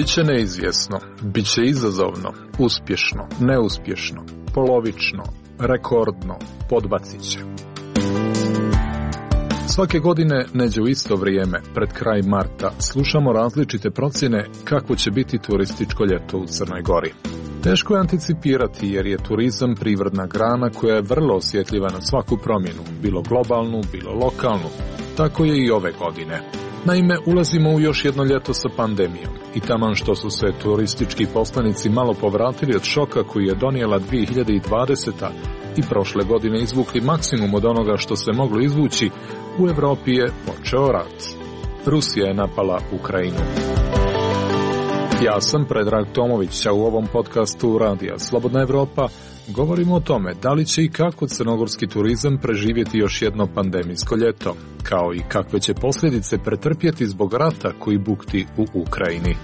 Biće neizvjesno, biće izazovno, uspješno, neuspješno, polovično, rekordno, podbacit će. Svake godine, neđe u isto vrijeme, pred kraj marta, slušamo različite procjene kako će biti turističko ljeto u Crnoj Gori. Teško je anticipirati jer je turizam privredna grana koja je vrlo osjetljiva na svaku promjenu, bilo globalnu, bilo lokalnu. Tako je i ove godine. Naime, ulazimo u još jedno ljeto sa pandemijom i taman što su se turistički poslanici malo povratili od šoka koji je donijela 2020. i prošle godine izvukli maksimum od onoga što se moglo izvući, u Europi je počeo rat. Rusija je napala Ukrajinu. Ja sam Predrag Tomović, a u ovom podcastu Radija Slobodna Evropa govorimo o tome da li će i kako crnogorski turizam preživjeti još jedno pandemijsko ljeto, kao i kakve će posljedice pretrpjeti zbog rata koji bukti u Ukrajini.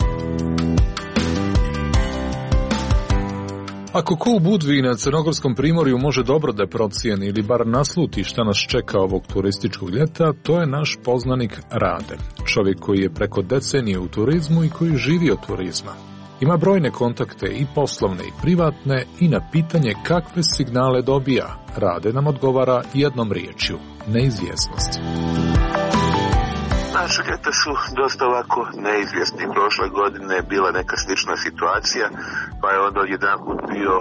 Ako ko u Budvi na Crnogorskom primorju može dobro da procijeni ili bar nasluti šta nas čeka ovog turističkog ljeta, to je naš poznanik Rade, čovjek koji je preko decenije u turizmu i koji živi od turizma. Ima brojne kontakte i poslovne i privatne i na pitanje kakve signale dobija, Rade nam odgovara jednom riječju: neizvjesnost. Naše ljeta su dosta ovako neizvjesni. Prošle godine je bila neka slična situacija, pa je onda odjedanput bio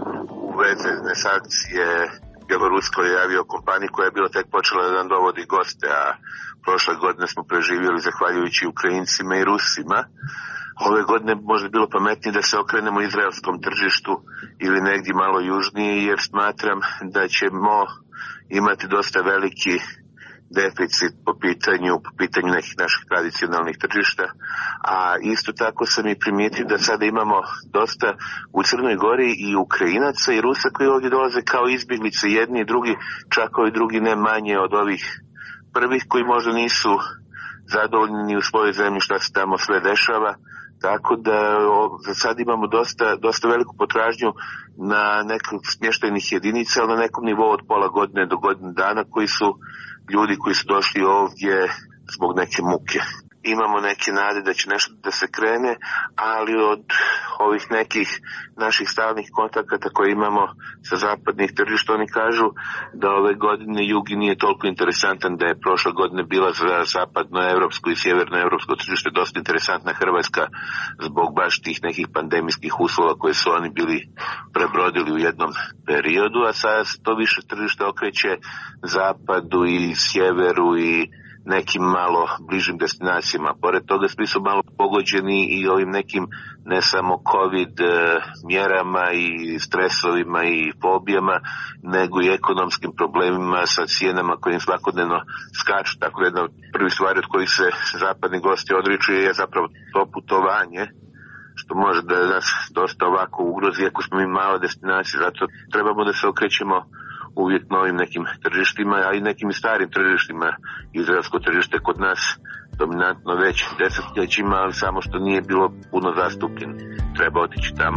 uvezene sankcije bjeloruskoj aviokompaniji koja je bila tek počela da nam dovodi goste, a prošle godine smo preživjeli zahvaljujući Ukrajincima i Rusima. Ove godine možda bilo pametnije da se okrenemo izraelskom tržištu ili negdje malo južnije, jer smatram da ćemo imati dosta veliki deficit po pitanju nekih naših tradicionalnih tržišta, a isto tako sam i primijetio da sada imamo dosta u Crnoj Gori i Ukrajinaca i Rusa koji ovdje dolaze kao izbjeglice, jedni i drugi, čak i drugi ne manje od ovih prvih koji možda nisu zadovoljni u svojoj zemlji šta se tamo sve dešava, tako da za sad imamo dosta veliku potražnju na nekih smještajnih jedinica, ali na nekom nivou od pola godine do godine dana koji su ljudi koji su došli ovdje zbog neke muke. Imamo neke nade da će nešto da se krene, ali od ovih nekih naših stalnih kontakata koje imamo sa zapadnih tržišta, oni kažu da ove godine jug nije toliko interesantan, da je prošle godine bila za zapadnoevropsko i sjevernoevropsko tržište dosta interesantna Hrvatska zbog baš tih nekih pandemijskih uslova koje su oni bili prebrodili u jednom periodu, a sada se to više tržište okreće zapadu i sjeveru i nekim malo bližim destinacijama. Pored toga svi su malo pogođeni i ovim nekim ne samo COVID mjerama i stresovima i fobijama, nego i ekonomskim problemima sa cijenama koje im svakodnevno skaču. Tako da jedna od prvih stvari od kojih se zapadni gosti odriču je zapravo to putovanje, što može da nas dosta ovako ugrozi ako smo mi mala destinacija. Zato trebamo da se okrećemo uvijek novim nekim tržištima, a i nekim starim tržištima. Izraelsko tržište kod nas dominantno već desetljećima, ali samo što nije bilo puno zastupljeno. Treba otići tamo.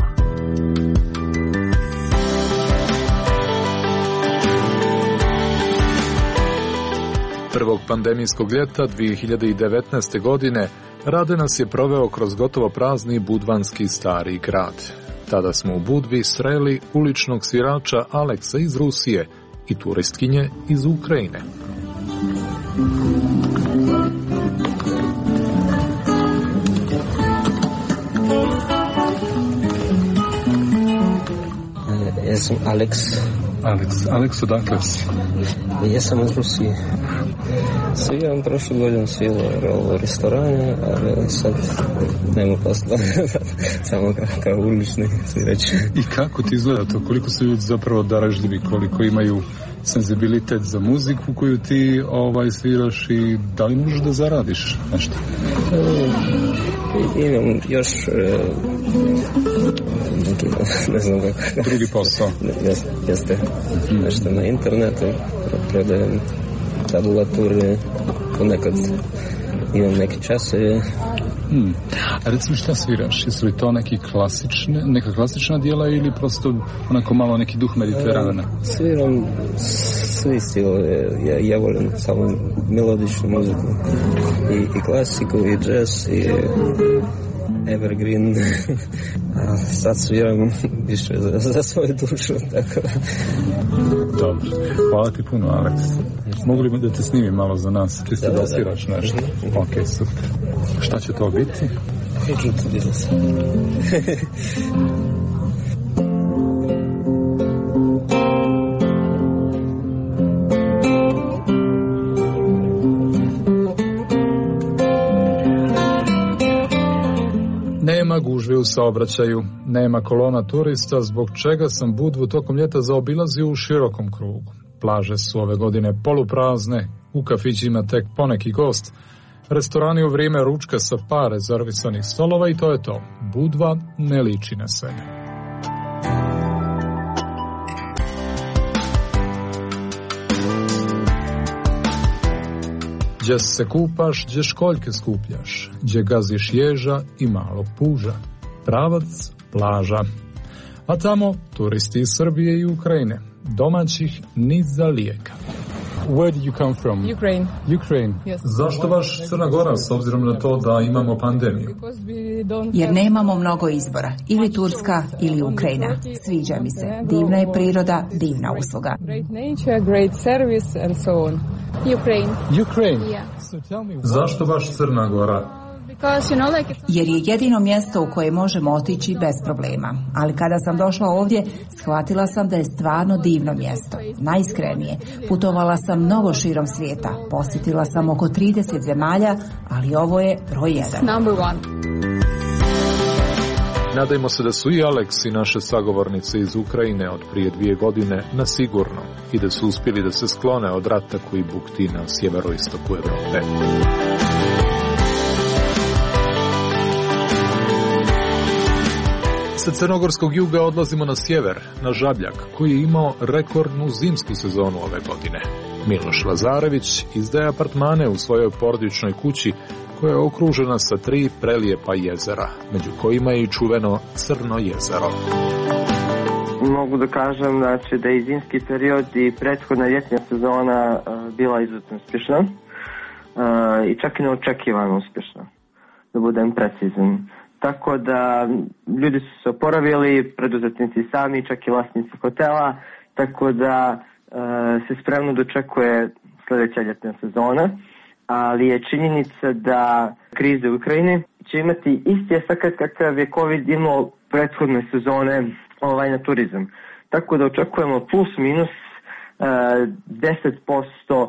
Prvog pandemijskog ljeta 2019. godine Rade nas je proveo kroz gotovo prazni budvanski stari grad. Tada smo u Budvi sreli uličnog svirača Aleksa iz Rusije i turistkinje iz Ukrajine. Ja sam Aleks, odakle si? Ja sam iz Rusije. Sviram prošle godine u restorane, ali sad nema posla, samo kao ulični svirač. I kako ti izgleda to? Koliko su ljudi zapravo darežljivi, koliko imaju senzibilitet za muziku koju ti sviraš i da li možeš da zaradiš nešto? Imam još ne znam kako. Drugi posao? Jeste. Nešto na internetu, prodajem tabulature, ponekad imam neke časove. A recimo šta sviraš? Jesu li to neka klasična dijela ili prosto onako malo neki duh Mediterana? Sviram svi stilove. Ja volim samo melodičnu muziku. I klasiku, i džez, evergreen, a sad sviram više za svoju dušu, tako. Dobro, hvala ti puno, Aleks. Mogu li da te snimim malo za nas, čisto da sviraš nešto? Ok, super. Šta će to biti? Neću ti bilo sam. Nema gužve u saobraćaju, nema kolona turista, zbog čega sam Budvu tokom ljeta zaobilazio u širokom krugu. Plaže su ove godine poluprazne, u kafićima tek poneki gost, restorani u vrijeme ručka sa par rezervisanih stolova i to je to. Budva ne liči na sebe. Gdje se kupaš, gdje školjke skupljaš, gdje gaziš ježa i malog puža. Pravac, plaža. A tamo turisti iz Srbije i Ukrajine, domaćih ni za lijeka. Where did you come from? Ukraine. Ukraine. Yes. Zašto baš Crna Gora, s obzirom na to da imamo pandemiju? Jer nemamo mnogo izbora. Ili Turska ili Ukrajina. Sviđa mi se. Divna je priroda, divna usluga. Great nature, great service and so on. Ukraine. Ukraine? Yeah. Zašto baš Crna Gora? Jer je jedino mjesto u koje možemo otići bez problema. Ali kada sam došla ovdje, shvatila sam da je stvarno divno mjesto. Najiskrenije, putovala sam mnogo širom svijeta. Posjetila sam oko 30 zemalja, ali ovo je broj 1. Number 1. Nadajmo se da su i Aleks i naše sagovornice iz Ukrajine od prije 2 godine na sigurno i da su uspjeli da se sklone od rata koji bukti na sjeveroistoku Evrope. Sa crnogorskog juga odlazimo na sjever, na Žabljak, koji je imao rekordnu zimsku sezonu ove godine. Miloš Lazarević izdaje apartmane u svojoj porodičnoj kući koja je okružena sa 3 prelijepa jezera, među kojima je i čuveno Crno jezero. Mogu da kažem da je zimski period i prethodna ljetna sezona bila izuzetno uspješna i čak i neočekivano uspješna, da budem precizan. Tako da ljudi su se oporavili, preduzetnici sami, čak i vlasnici hotela, tako da se spremno dočekuje sljedeća ljetna sezona, ali je činjenica da krize u Ukrajini će imati isti efekt kakav je COVID imao prethodne sezone na turizam. Tako da očekujemo plus minus 10%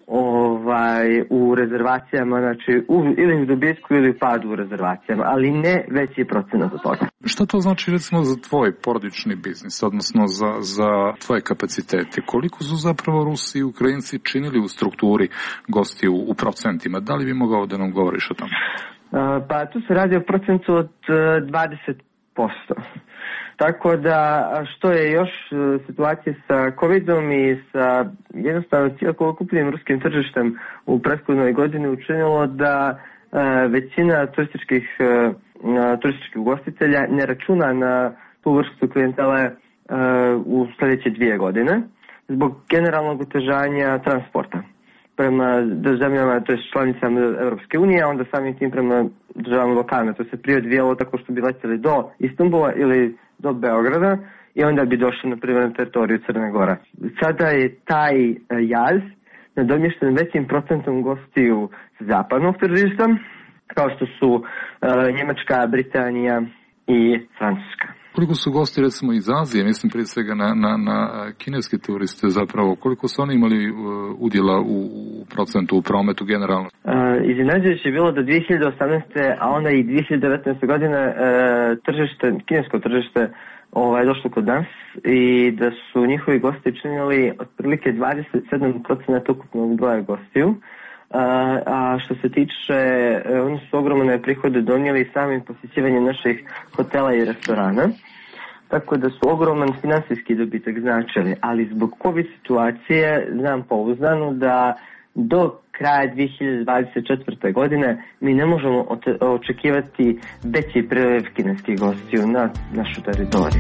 u rezervacijama, znači ili u dobitku ili u padu u rezervacijama, ali ne veći procenat od toga. Šta to znači recimo za tvoj porodični biznis, odnosno za tvoje kapacitete? Koliko su zapravo Rusi i Ukrajinci činili u strukturi gostiju u procentima? Da li bi mogao da nam govoriš o tome? Pa tu se radi o procentu od 20%. Tako da što je još situacija sa COVID-om i sa jednostavno cijelokupnim ruskim tržištem u prethodnoj godini učinilo da većina turističkih ugostitelja ne računa na tu vrstu klijentele u sljedeće 2 godine zbog generalnog otežanja transporta prema zemljama, to je članicama Europske unije, a onda samim tim prema državama lokalne. To se prije odvijalo tako što bi letjeli do Istanbula ili do Beograda i onda bi došli na primjer na teritoriju Crne Gore. Sada je taj jaz nadomješten većim procentom gostiju zapadnog tržišta, kao što su Njemačka, Britanija i Francuska. Koliko su gosti recimo iz Azije, mislim prije svega na kineske turiste zapravo, koliko su oni imali udjela u procentu u prometu generalno? Iznenađujuće je bilo da 2018. a onda i 2019. godine kinesko tržište došlo kod nas i da su njihovi gosti činili otprilike 27% ukupnog broja gostiju. A što se tiče, oni su ogromne prihode donijeli samim posjećivanjem naših hotela i restorana, tako da su ogroman finansijski dobitak značili, ali zbog COVID situacije znam pouzdano da do kraja 2024. godine mi ne možemo očekivati veći priliv kineskih gostiju na našu teritoriju.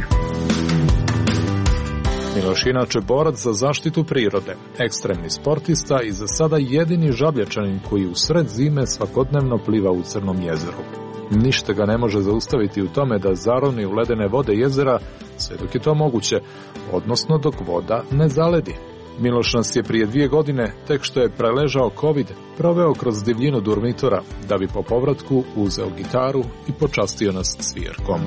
Miloš inače borac za zaštitu prirode, ekstremni sportista i za sada jedini Žablječanin koji u sred zime svakodnevno pliva u Crnom jezeru. Ništa ga ne može zaustaviti u tome da zaroni u ledene vode jezera sve dok je to moguće, odnosno dok voda ne zaledi. Miloš nas je prije 2 godine, tek što je preležao COVID, proveo kroz divljinu Durmitora, da bi po povratku uzeo gitaru i počastio nas svirkom.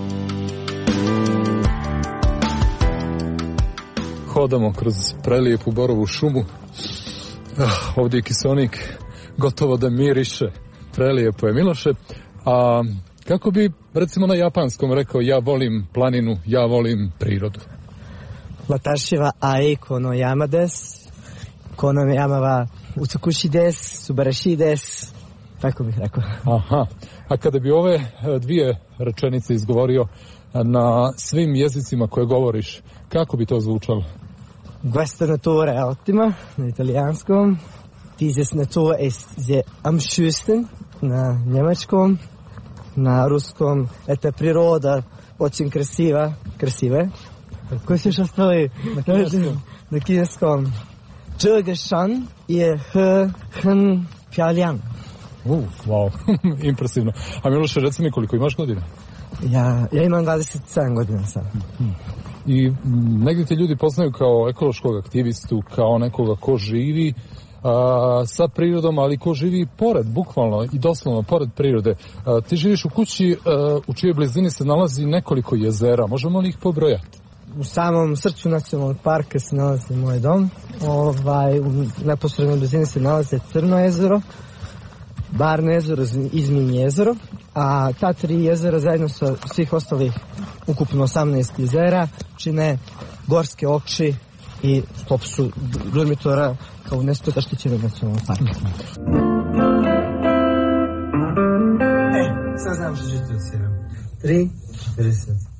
Hodamo kroz prelijepu borovu šumu. Ovdje je kiseonik gotovo da miriše. Prelijepo je, Miloše. A kako bi, recimo na japanskom rekao, ja volim planinu, ja volim prirodu? Watashi wa aiko no yama desu. Kono yama wa utsukushi desu, subarashi desu. Tako bih rekao. Aha. A kada bi ove 2 rečenice izgovorio na svim jezicima koje govoriš, kako bi to zvučalo? Questa natura è ottima na italijanskom. Dieses Natur ist sehr am schönsten na njemačkom. Na ruskom eta priroda очень krasiva. Krasive. Koji se još ostali? Na kineskom. Zhegeshan je hen pjaliang. Wow, impresivno. A Miloše, reci mi koliko imaš godina? Ja imam 27 godina sad. I negdje te ljudi poznaju kao ekološkog aktivistu, kao nekoga ko živi sa prirodom, ali ko živi pored, bukvalno i doslovno pored prirode. Ti živiš u kući u čijoj blizini se nalazi nekoliko jezera, možemo li ih pobrojati? U samom srcu nacionalnog parka se nalazi moj dom. U neposrednoj blizini se nalaze Crno jezero, Barno jezero, Izmin jezero, a ta 3 jezera zajedno sa svih ostalih ukupno 18 jezera čine gorske okši i top su Durmitora kao UNESCO zaštićenog nacionalnog parka. Sad znam što ću ti odsviram. 3, 40.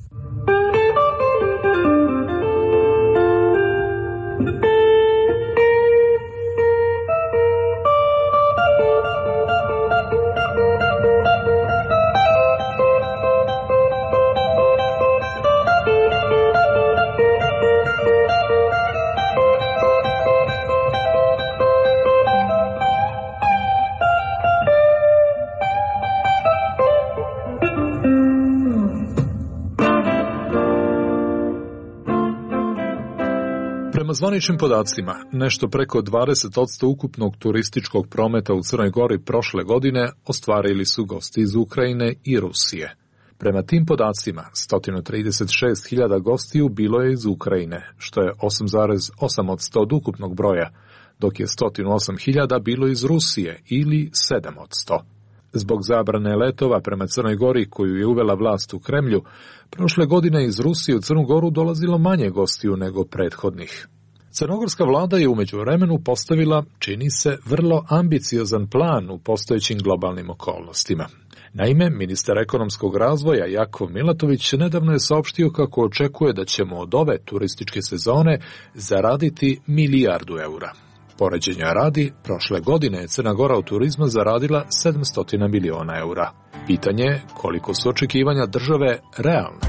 Prema zvaničnim podacima, nešto preko 20% ukupnog turističkog prometa u Crnoj Gori prošle godine ostvarili su gosti iz Ukrajine i Rusije. Prema tim podacima, 136.000 gostiju bilo je iz Ukrajine, što je 8,8% od ukupnog broja, dok je 108.000 bilo iz Rusije ili 7%. Zbog zabrane letova prema Crnoj Gori koju je uvela vlast u Kremlju, prošle godine iz Rusije u Crnu Goru dolazilo manje gostiju nego prethodnih. Crnogorska vlada je u međuvremenu postavila, čini se, vrlo ambiciozan plan u postojećim globalnim okolnostima. Naime, ministar ekonomskog razvoja Jakov Milatović nedavno je saopštio kako očekuje da ćemo od ove turističke sezone zaraditi 1 milijardu eura. Poređenja radi, prošle godine je Crna Gora u turizmu zaradila 700 miliona eura. Pitanje je koliko su očekivanja države realne.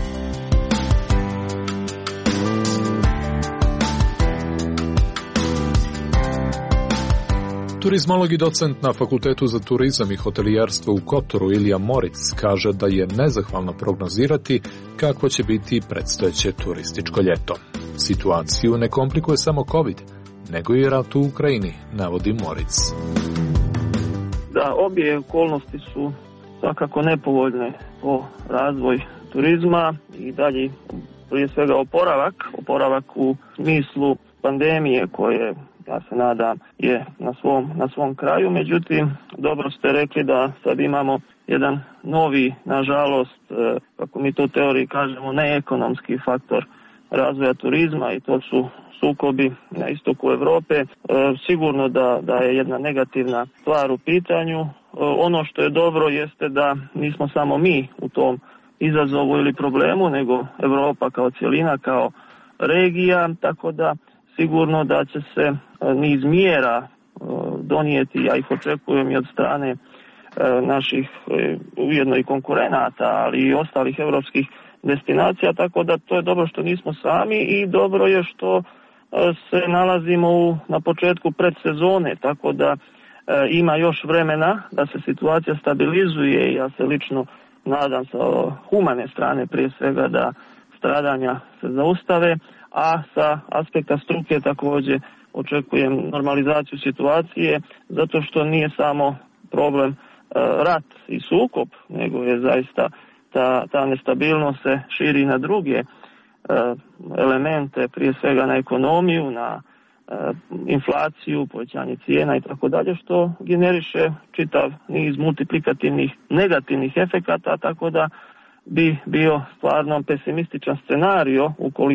Turizmolog i docent na Fakultetu za turizam i hotelijerstvo u Kotoru Ilija Moric kaže da je nezahvalno prognozirati kakvo će biti predstojeće turističko ljeto. Situaciju ne komplikuje samo COVID, nego i rat u Ukrajini, navodi Moric. Da, obje okolnosti su svakako nepovoljne po razvoj turizma i dalje prije svega oporavak u smislu pandemije koje, ja se nadam, je na svom kraju. Međutim, dobro ste rekli da sad imamo jedan novi, nažalost, kako mi to u teoriji kažemo, neekonomski faktor razvoja turizma i to su sukobi na istoku Europe. Sigurno da je jedna negativna stvar u pitanju. Ono što je dobro jeste da nismo samo mi u tom izazovu ili problemu, nego Europa kao cjelina, kao regija, tako da sigurno da će se niz mjera donijeti, ja ih očekujem i od strane naših ujedno i konkurenata, ali i ostalih europskih destinacija, tako da to je dobro što nismo sami i dobro je što se nalazimo na početku predsezone, tako da ima još vremena da se situacija stabilizuje i ja se lično nadam se humane strane prije svega da stradanja se zaustave, a sa aspekta struke također očekujem normalizaciju situacije, zato što nije samo problem rat i sukob, nego je zaista ta nestabilnost se širi na druge elemente, prije svega na ekonomiju, na inflaciju, povećanje cijena i tako dalje, što generiše čitav niz multiplikativnih negativnih efekata, tako da bi bio stvarno pesimističan scenario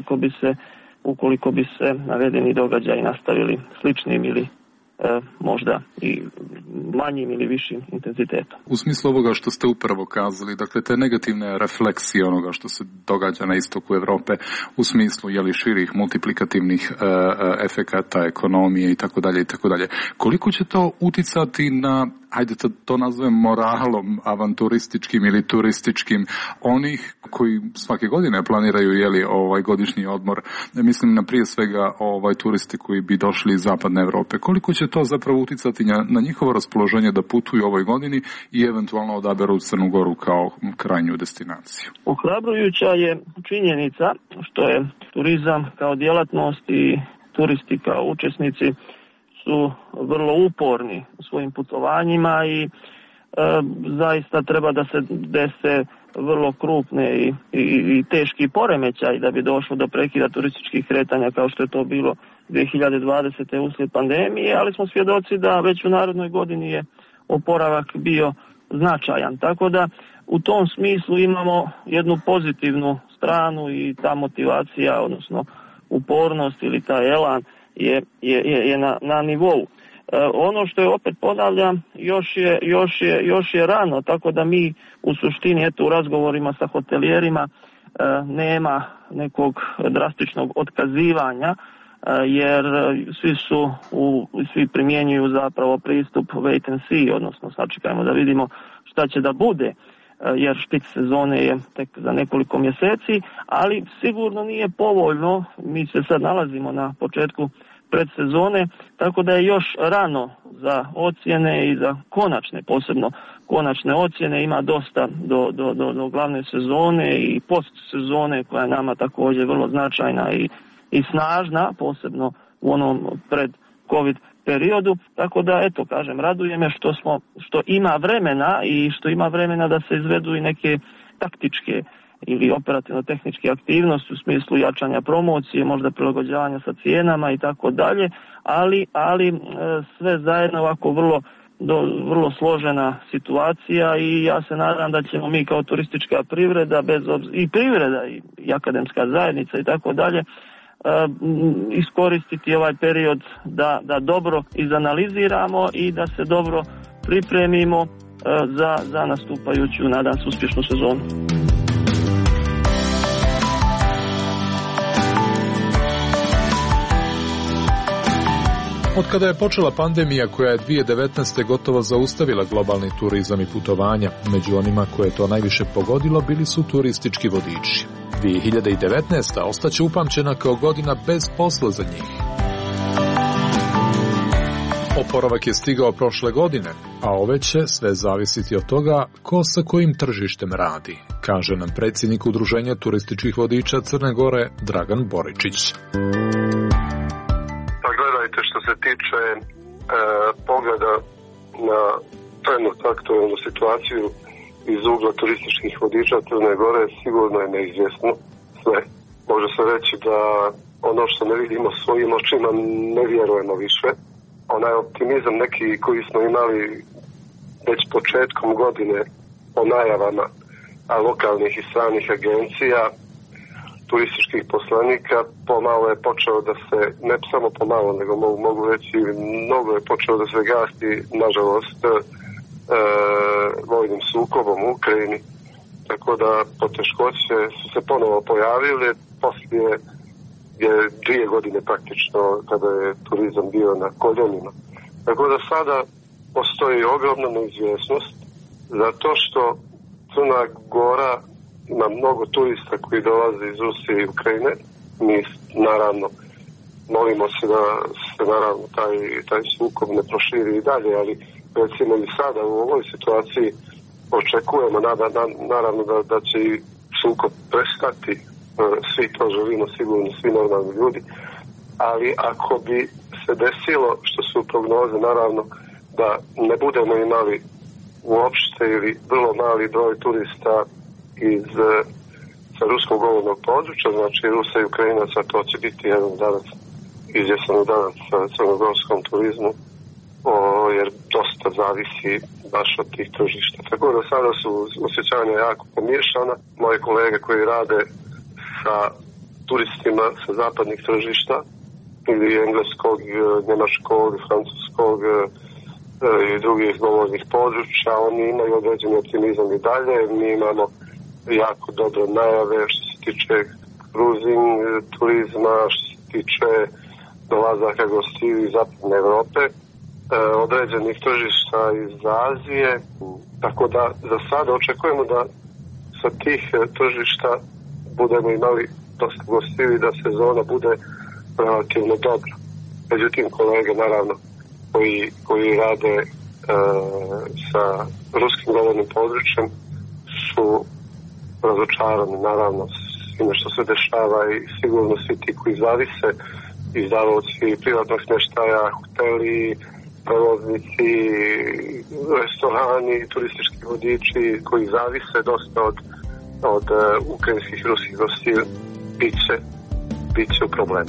ukoliko bi se navedeni događaji nastavili sličnim ili možda i manjim ili višim intenzitetom. U smislu ovoga što ste upravo kazali, dakle te negativne refleksije onoga što se događa na istoku Europe u smislu širih multiplikativnih efekata ekonomije i tako dalje, koliko će to uticati na, hajde to nazovem moralom avanturističkim ili turističkim onih koji svake godine planiraju godišnji odmor, mislim na prije svega turisti koji bi došli iz zapadne Europe, koliko će to zapravo uticati na njihovo raspoloženje da putuju u ovoj godini i eventualno odaberu Crnu Goru kao krajnju destinaciju? Ohrabrujuća je činjenica što je turizam kao djelatnost i turisti kao učesnici su vrlo uporni u svojim putovanjima i zaista treba da se dese vrlo krupne i teški poremećaj da bi došlo do prekida turističkih kretanja kao što je to bilo 2020. uslijed pandemije, ali smo svjedoci da već u narednoj godini je oporavak bio značajan. Tako da u tom smislu imamo jednu pozitivnu stranu i ta motivacija, odnosno upornost ili taj elan je na nivou. Ono što je, opet ponavljam, još je rano, tako da mi u suštini u razgovorima sa hotelijerima nema nekog drastičnog otkazivanja, jer svi primjenjuju zapravo pristup wait and see, odnosno sačekajmo da vidimo šta će da bude, jer špic sezone je tek za nekoliko mjeseci, ali sigurno nije povoljno, mi se sad nalazimo na početku predsezone, tako da je još rano za ocjene i za posebno konačne ocjene, ima dosta do glavne sezone i postsezone koja je nama također vrlo značajna i snažna, posebno u onom pred COVID periodu, tako da raduje me što ima vremena i što ima vremena da se izvedu i neke taktičke ili operativno-tehničke aktivnosti u smislu jačanja promocije, možda prilagođavanja sa cijenama i tako dalje, ali sve zajedno ovako vrlo složena situacija i ja se nadam da ćemo mi kao turistička privreda i akademska zajednica i tako dalje iskoristiti ovaj period da dobro izanaliziramo i da se dobro pripremimo za nastupajuću, nadam se, uspješnu sezonu. Od kada je počela pandemija koja je 2019. gotovo zaustavila globalni turizam i putovanja, među onima koje je to najviše pogodilo bili su turistički vodiči. 2019. ostaće upamćena kao godina bez posla za njih. Oporavak je stigao prošle godine, a ove će sve zavisiti od toga ko sa kojim tržištem radi, kaže nam predsjednik Udruženja turističkih vodiča Crne Gore Dragan Boričić. Što se tiče pogleda na trenutnu aktualnu situaciju iz ugla turističkih vodiča Crne Gore, sigurno je neizvjesno sve. Može se reći da ono što ne vidimo svojim očima ne vjerujemo više. Onaj optimizam neki koji smo imali već početkom godine o najavama lokalnih i stranih agencija, turističkih poslanika, pomalo je počeo da se, ne samo pomalo, nego mogu reći mnogo je počeo da se gasti, nažalost, vojnim sukobom u Ukrajini. Tako da poteškoće su se ponovo pojavile, poslije je 2 godine praktično kada je turizam bio na koljenima. Tako da sada postoji ogromna neizvjesnost, zato što Crna Gora ima mnogo turista koji dolaze iz Rusije i Ukrajine. Mi naravno molimo se da se naravno taj sukob ne proširi i dalje, ali recimo i sada u ovoj situaciji očekujemo naravno da će i sukob prestati, svi to želimo sigurno, svi normalni ljudi, ali ako bi se desilo, što su prognoze naravno, da ne budemo imali uopšte ili vrlo mali broj turista sa ruskog govornog područja, znači Rusa i Ukrajinaca, to će biti jedan danas, izvjesan udarac sa crnogorskom turizmu, jer dosta zavisi baš od tih tržišta. Tako da sada su osjećanja jako pomiješana. Moje kolege koji rade sa turistima sa zapadnih tržišta, ili engleskog, njemačkog, francuskog i drugih govornih područja, oni imaju određeni optimizam i dalje. Mi imamo jako dobre najave što se tiče cruising turizma, što se tiče dolazaka gostiju iz zapadne Evrope, određenih tržišta iz Azije, tako da za sada očekujemo da sa tih tržišta budemo imali dosta gostiju i da sezona bude relativno dobra. Međutim, kolege naravno koji rade sa ruskim govornim područjem su razočarani naravno svime što se dešava i sigurno svi ti koji zavise, izdavaoci privatnog smještaja, hoteli, prevoznici, restorani, turistički vodiči koji zavise dosta od ukrajinskih i ruskih gostiju, bit će u problemu.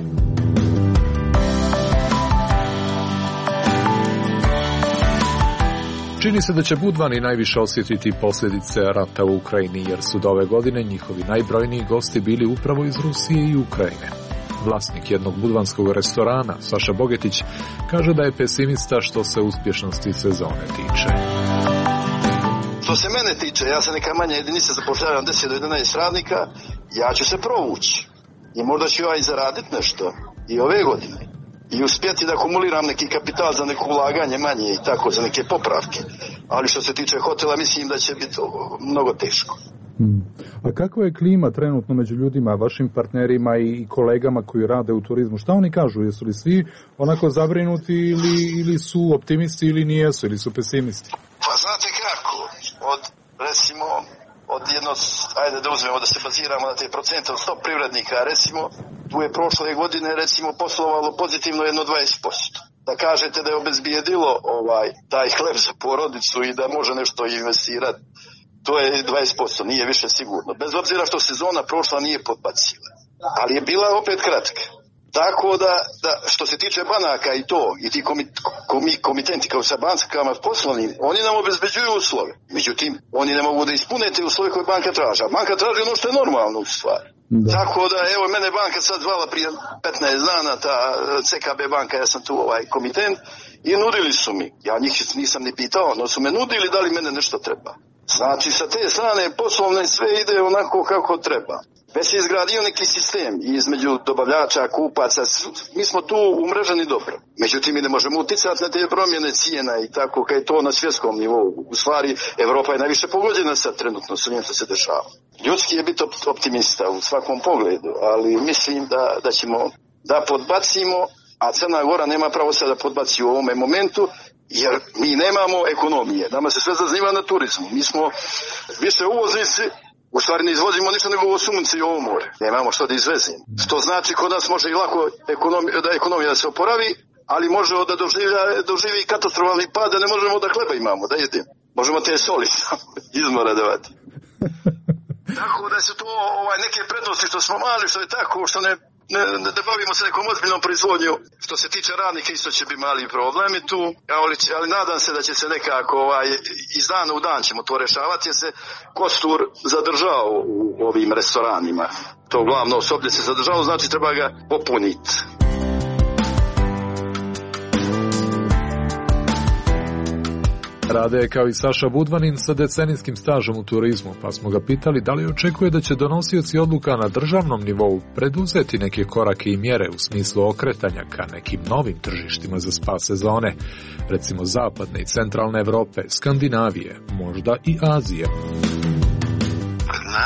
Čini se da će Budvani najviše osjetiti posljedice rata u Ukrajini, jer su do ove godine njihovi najbrojniji gosti bili upravo iz Rusije i Ukrajine. Vlasnik jednog budvanskog restorana, Saša Bogetić, kaže da je pesimista što se uspješnosti sezone tiče. Što se mene tiče, ja sam neka manja jedinica, zapošljavam 10 do 11 radnika, ja ću se provući i možda ću ja i zaraditi nešto i ove godine. I uspjeti da akumuliram neki kapital za neko ulaganje manje i tako, za neke popravke. Ali što se tiče hotela, mislim da će biti mnogo teško. A kakva je klima trenutno među ljudima, vašim partnerima i kolegama koji rade u turizmu? Šta oni kažu? Jesu li svi onako zabrinuti ili su optimisti ili nijesu, ili su pesimisti? Pa znate kako, ajde da uzmemo da se baziramo na te procente od 100 privrednika, recimo, tu je prošle godine recimo poslovalo pozitivno jedno 20%. Da kažete da je obezbijedilo taj hleb za porodicu i da može nešto investirati, to je 20%, nije više sigurno. Bez obzira što sezona prošla nije podbacila, ali je bila opet kratka. Tako da što se tiče banaka i to, i ti komitenti kao sa bankama poslovnim, oni nam obezbeđuju uslove. Međutim, oni ne mogu da ispune te uslove koje banka traži. A banka traži ono što je normalno u stvari. Da. Tako da, evo, mene banka sad zvala prije 15 dana, ta CKB banka, ja sam tu komitent, i nudili su mi. Ja njih nisam ni pitao, no su me nudili da li mene nešto treba. Znači, sa te strane poslovne sve ide onako kako treba. Već se izgradio neki sistem između dobavljača, kupaca, mi smo tu umreženi dobro. Međutim, mi ne možemo uticati na te promjene cijena i tako kad je to na svjetskom nivou. U stvari, Evropa je najviše pogođena sad trenutno s onim što se dešava. Ljudski je biti optimista u svakom pogledu, ali mislim da ćemo da podbacimo, a Crna Gora nema pravo sad da podbaci u ovome momentu, jer mi nemamo ekonomije. Nama se sve zazniva na turizmu. Mi smo više uvoznici, u stvari ne izvozimo ništa nego ovo sunce i ovo more. Nemamo što da izvezimo. Što znači kod nas može i lako ekonomija da se oporavi, ali može da doživi katastrofalni pad, da ne možemo da hleba imamo, da jedemo. Možemo te soli izmora davati. Tako da su to neke prednosti što smo mali, što je tako, što ne bavimo se nekom ozbiljnom proizvodnju. Što se tiče radnika, isto će biti mali problemi tu, ali nadam se da će se nekako iz dana u dan ćemo to rešavati, jer se kostur zadržao u ovim restoranima. To glavno osoblje se zadržalo, znači treba ga popuniti. Rade je kao i Saša Budvanin sa decenijskim stažom u turizmu, pa smo ga pitali da li očekuje da će donosioci odluka na državnom nivou preduzeti neke korake i mjere u smislu okretanja ka nekim novim tržištima za spas sezone, recimo zapadne i centralne Evrope, Skandinavije, možda i Azije. Nažalost,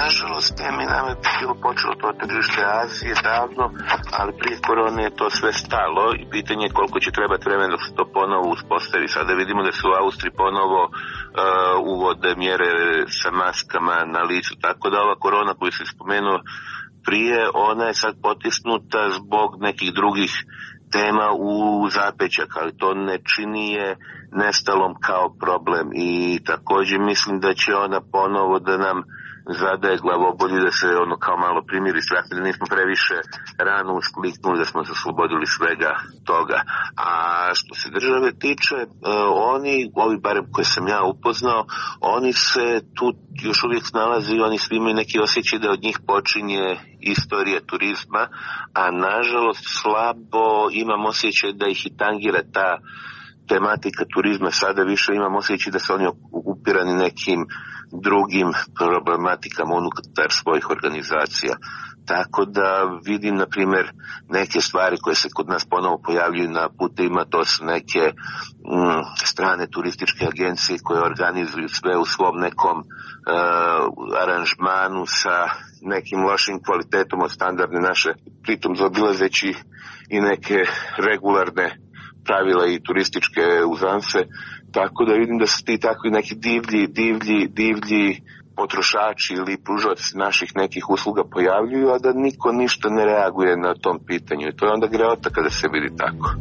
sistemi, nam je bilo počelo to tržište Azije davno, ali prije korone je to sve stalo i pitanje je koliko će trebati vremena da se to ponovo uspostavi. Sada vidimo da se u Austriji ponovo uvode mjere sa maskama na licu, tako da ova korona koju se spomenuo prije, ona je sad potisnuta zbog nekih drugih tema u zapećak, ali to ne čini je nestalom kao problem i također mislim da će ona ponovo da nam zadaje glavobolju, da se ono kao malo primiri strah, da nismo previše rano uskliknuli, da smo se oslobodili svega toga. A što se države tiče, ovi barem koje sam ja upoznao, oni se tu još uvijek snalaze i oni svi imaju neki osjećaj da od njih počinje istorija turizma, a nažalost slabo imam osjećaj da ih i tangira ta tematika turizma. Sada više imam osjećaj da su oni okupirani nekim drugim problematikama unutar svojih organizacija. Tako da vidim, na primjer, neke stvari koje se kod nas ponovo pojavljuju na putevima, to su neke strane turističke agencije koje organizuju sve u svom nekom aranžmanu sa nekim lošim kvalitetom od standardne naše, pritom zaobilazeći i neke regularne pravila i turističke uzance, tako da vidim da su ti takvi neki divlji potrošači ili pružaoci naših nekih usluga pojavljuju, a da niko ništa ne reaguje na tom pitanju. I to je onda greota kada se vidi tako.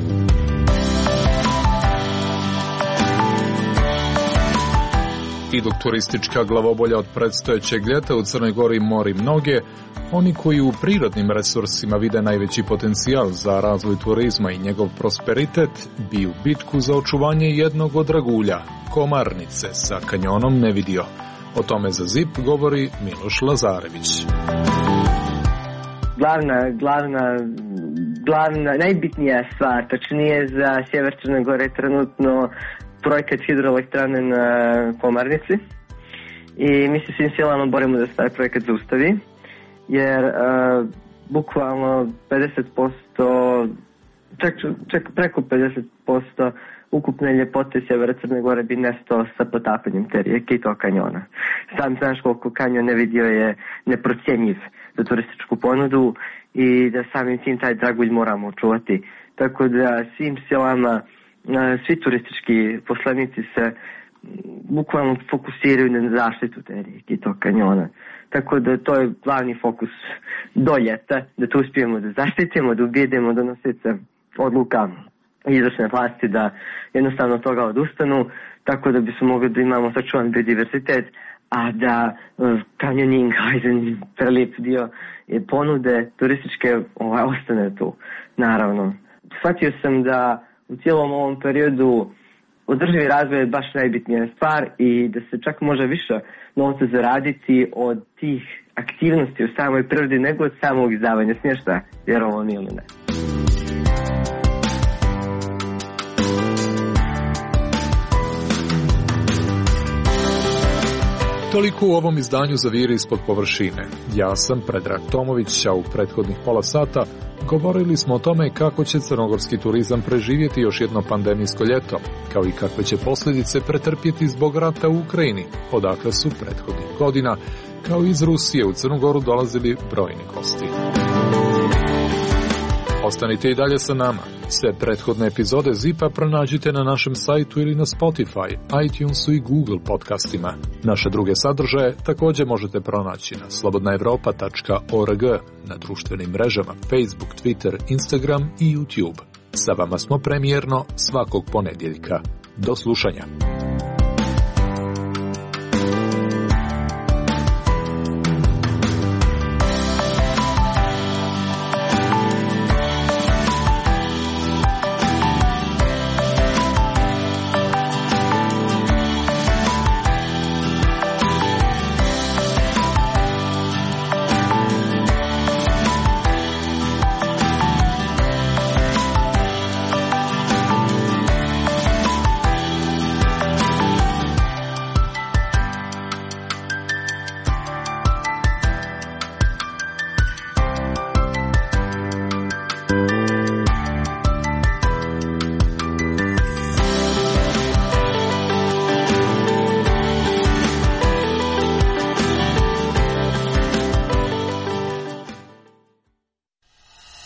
I dok turistička glavobolja od predstojećeg ljeta u Crnoj Gori mori mnoge, oni koji u prirodnim resursima vide najveći potencijal za razvoj turizma i njegov prosperitet, biju bitku za očuvanje jednog od dragulja, Komarnice, sa kanjonom Nevidio. O tome za ZIP govori Miloš Lazarević. Glavna, najbitnija stvar, tačnije za sjever Crne Gore, trenutno projekat hidroelektrane na Komarnici i mi se svim silama borimo da se taj projekat zaustavi, jer bukvalno 50%, čak preko 50% ukupne ljepote sjevera Crne Gore bi nestao sa potapanjem te rijeke i tog kanjona. Sam znaš koliko kanjon Nevidio je neprocjenjiv za turističku ponudu i da samim tim taj dragulj moramo očuvati. Tako da svim silama svi turistički poslanici se bukvalno fokusiraju na zaštitu te rijeke i tog kanjona. Tako da to je glavni fokus do ljeta, da to uspijemo da zaštitimo, da ubijedimo donosioce odluka izvršne vlasti da jednostavno od toga odustanu, tako da bismo mogli da imamo sačuvan biodiverzitet, a da kanjoning, prelijep dio ponude turističke ostane tu, naravno. Shvatio sam da u cijelom ovom periodu održivi razvoj je baš najbitnija stvar i da se čak može više novca zaraditi od tih aktivnosti u samoj prirodi nego od samog izdavanja smještaja, vjerovali ili ne. Toliko u ovom izdanju Zaviri ispod površine. Ja sam Predrag Tomović, a u prethodnih pola sata govorili smo o tome kako će crnogorski turizam preživjeti još jedno pandemijsko ljeto, kao i kakve će posljedice pretrpjeti zbog rata u Ukrajini, odakle su prethodnih godina, kao i iz Rusije u Crnu Goru dolazili brojni gosti. Ostanite i dalje sa nama. Sve prethodne epizode ZIP-a pronađite na našem sajtu ili na Spotify, iTunesu i Google podcastima. Naše druge sadržaje također možete pronaći na slobodnaevropa.org, na društvenim mrežama Facebook, Twitter, Instagram i YouTube. Sa vama smo premijerno svakog ponedjeljka. Do slušanja.